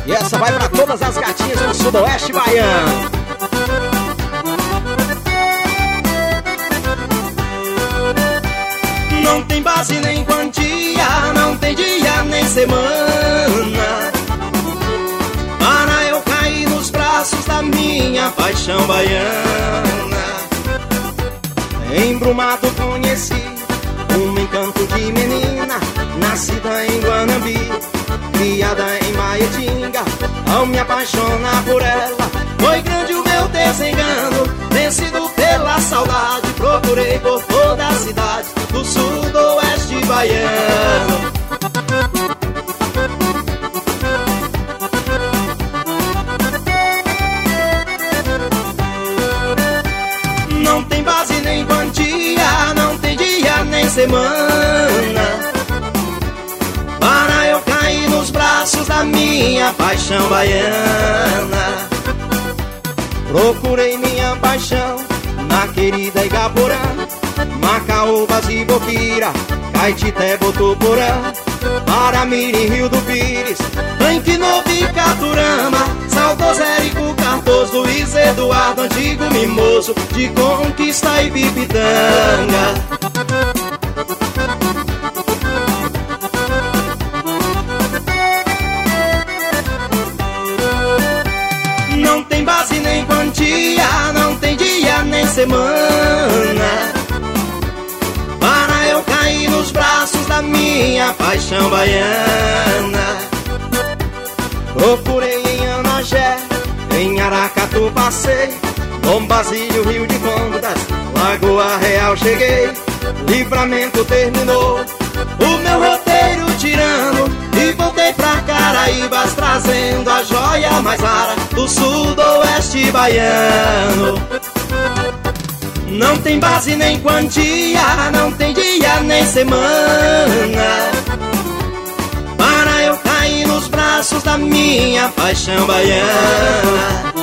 E essa vai pra todas as gatinhas do sudoeste baiano. Não tem base nem quantia, não tem dia nem semana para eu cair nos braços da minha paixão baiana. Embrumado conheci um encanto de menina, nascida em Guanambi, criada em Maietinga. Ao me apaixonar por ela, foi grande o meu desengano. Vencido pela saudade, procurei por toda a cidade do sudoeste baiano. Não tem base nem quantia, não tem dia nem semana para eu cair nos braços da minha paixão baiana. Procurei minha paixão na querida Igaporã, Macaúbas e Boquira, Caetité, Botuporã, Paramiri, Rio do Pires, Tanque Novo e Caturama, saudoso Érico Cardoso, Luiz Eduardo, antigo mimoso de Conquista e Bipitanga. Não tem base nem quantia, não tem dia nem semana para eu cair nos braços da minha paixão baiana. Procurei em Anagé, em Aracatu passei, Bom Basílio, Rio de Contas, Lagoa Real cheguei, Livramento terminou o meu roteiro tirando e voltei pra Caraíbas trazendo a joia mais rara do sudoeste baiano. Não tem base nem quantia, não tem dia nem semana para eu cair nos braços da minha paixão baiana.